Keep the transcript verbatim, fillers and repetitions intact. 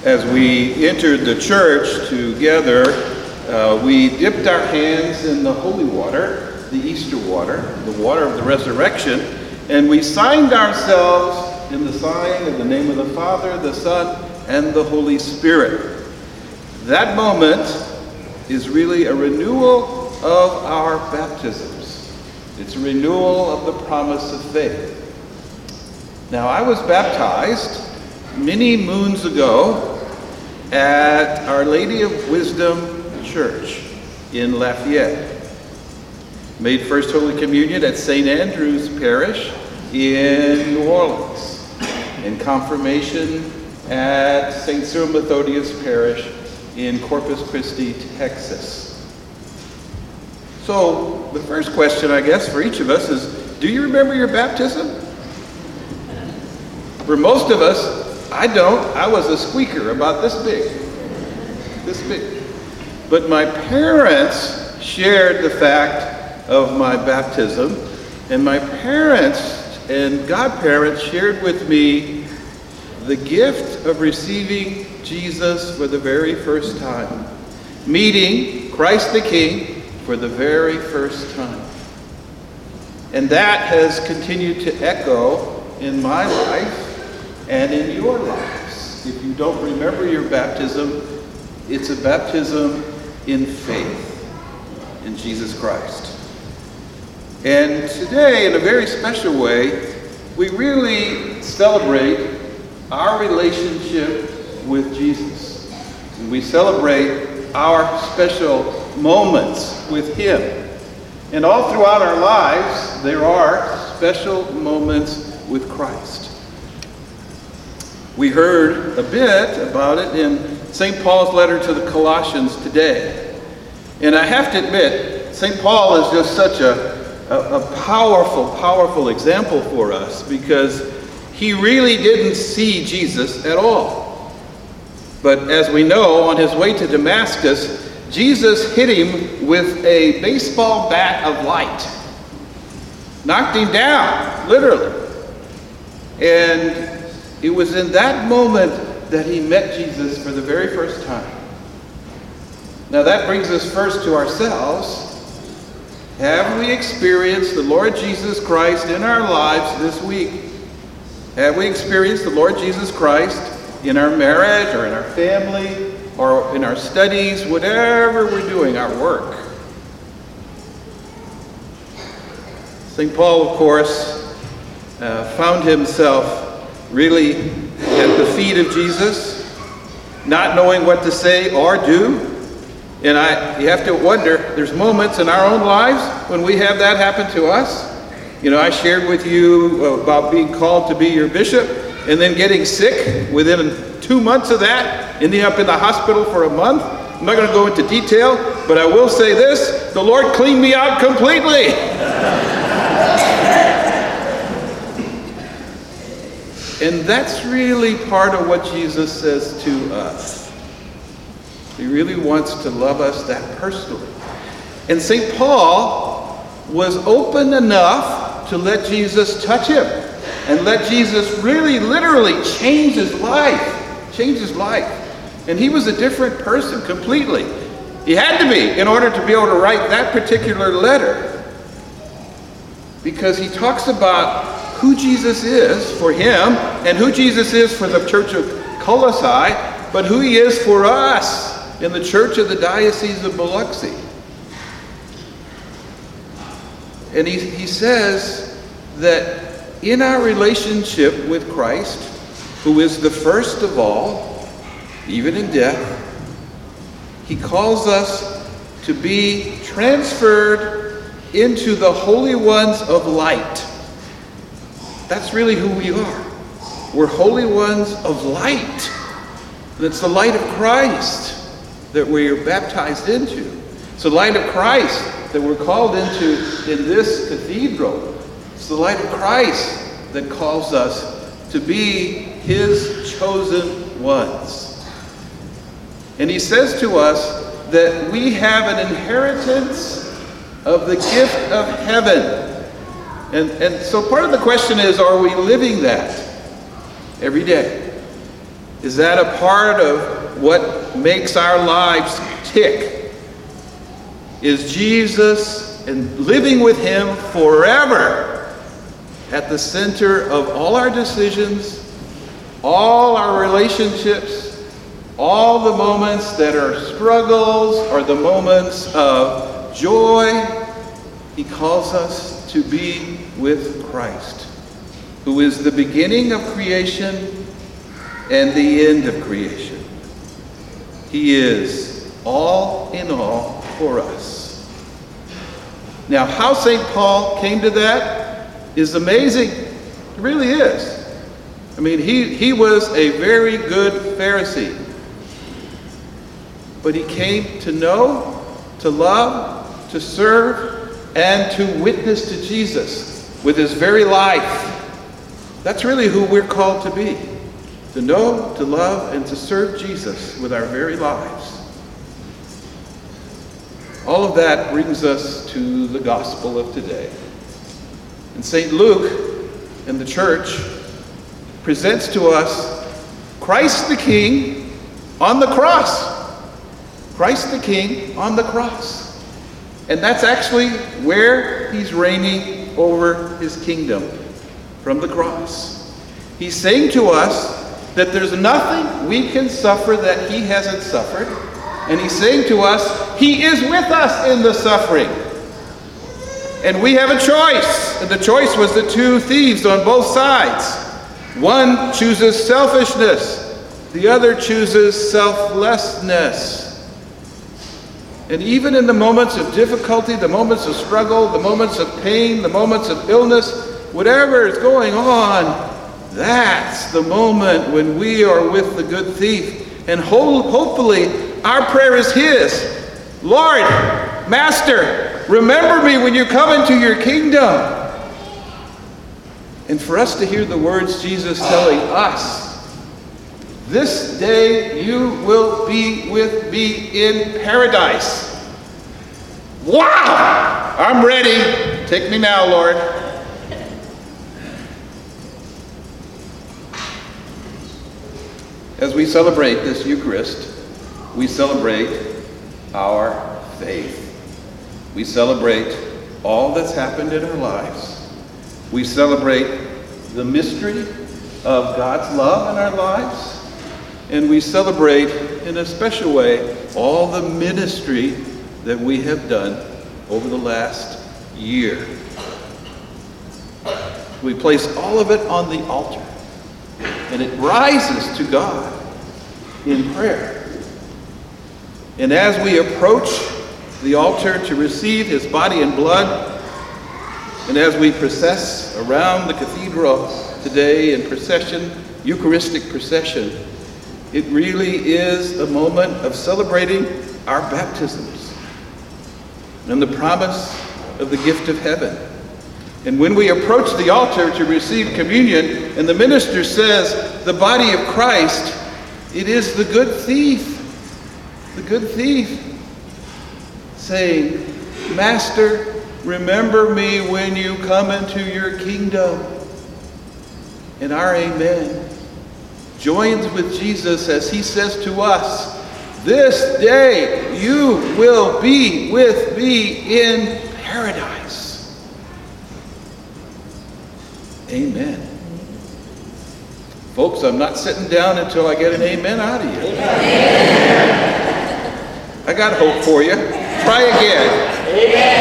as we entered the church together, uh, we dipped our hands in the holy water, the Easter water, the water of the resurrection, and we signed ourselves in the sign of the name of the Father, the Son, and the Holy Spirit. That moment is really a renewal of our baptisms. It's a renewal of the promise of faith. Now, I was baptized many moons ago at Our Lady of Wisdom Church in Lafayette. Made First Holy Communion at Saint Andrew's Parish in New Orleans. And confirmation at Saint Cyril Methodius Parish in Corpus Christi, Texas. So the first question, I guess, for each of us is, do you remember your baptism? For most of us, I don't. I was a squeaker about this big, this big. But my parents shared the fact of my baptism, and my parents and godparents shared with me the gift of receiving Jesus for the very first time, meeting Christ the King for the very first time. And that has continued to echo in my life and in your lives. If you don't remember your baptism, it's a baptism in faith in Jesus Christ. And today, in a very special way, we really celebrate our relationship with Jesus. And we celebrate our special moments with Him. And all throughout our lives, there are special moments with Christ. We heard a bit about it in Saint Paul's letter to the Colossians today. And I have to admit, Saint Paul is just such a, a, a powerful, powerful example for us, because he really didn't see Jesus at all. But as we know, on his way to Damascus, Jesus hit him with a baseball bat of light. Knocked him down, literally. And it was in that moment that he met Jesus for the very first time. Now that brings us first to ourselves. Have we experienced the Lord Jesus Christ in our lives this week? Have we experienced the Lord Jesus Christ in our marriage or in our family or in our studies, whatever we're doing, our work? Saint Paul, of course, uh, found himself really at the feet of Jesus, not knowing what to say or do. And I, you have to wonder, there's moments in our own lives when we have that happen to us. You know, I shared with you about being called to be your bishop and then getting sick within two months of that, ending up in the hospital for a month. I'm not going to go into detail, but I will say this: the Lord cleaned me out completely. And that's really part of what Jesus says to us. He really wants to love us that personally. And Saint Paul was open enough to let Jesus touch him and let Jesus really literally change his life, change his life. And he was a different person completely. He had to be in order to be able to write that particular letter, because he talks about who Jesus is for him and who Jesus is for the church of Colossae, but who he is for us in the church of the Diocese of Biloxi. And he, he says that in our relationship with Christ, who is the first of all, even in death, he calls us to be transferred into the holy ones of light. That's really who we are. We're holy ones of light. And it's the light of Christ that we are baptized into. It's the light of Christ that we're called into in this cathedral. It's the light of Christ that calls us to be his chosen ones. And he says to us that we have an inheritance of the gift of heaven. And, and so part of the question is, are we living that every day? Is that a part of what makes our lives tick? Is Jesus and living with him forever at the center of all our decisions, all our relationships, all the moments that are struggles or the moments of joy? He calls us to be with Christ, who is the beginning of creation and the end of creation. He is all in all for us. Now, how Saint Paul came to that is amazing. It really is. I mean, he, he was a very good Pharisee. But he came to know, to love, to serve, and to witness to Jesus with his very life. That's really who we're called to be. To know, to love, and to serve Jesus with our very lives. All of that brings us to the gospel of today. And Saint Luke in the church presents to us Christ the King on the cross. Christ the King on the cross. And that's actually where he's reigning over his kingdom, from the cross. He's saying to us that there's nothing we can suffer that he hasn't suffered. And he's saying to us, he is with us in the suffering. And we have a choice. And the choice was the two thieves on both sides. One chooses selfishness. The other chooses selflessness. And even in the moments of difficulty, the moments of struggle, the moments of pain, the moments of illness, whatever is going on, that's the moment when we are with the good thief. And ho- hopefully our prayer is his. Lord, Master, remember me when you come into your kingdom. And for us to hear the words Jesus telling us, this day you will be with me in paradise. Wow! I'm ready. Take me now, Lord. As we celebrate this Eucharist, we celebrate our faith. We celebrate all that's happened in our lives. We celebrate the mystery of God's love in our lives. And we celebrate, in a special way, all the ministry that we have done over the last year. We place all of it on the altar. And it rises to God in prayer. And as we approach the altar to receive his body and blood, and as we process around the cathedral today in procession, Eucharistic procession, it really is a moment of celebrating our baptisms and the promise of the gift of heaven. And when we approach the altar to receive communion, and the minister says, the body of Christ, it is the good thief, the good thief, saying, Master, remember me when you come into your kingdom. And our amen joins with Jesus as he says to us, this day you will be with me in paradise. Amen. Folks, I'm not sitting down until I get an amen out of you. Amen. I got hope for you. Try again. Amen.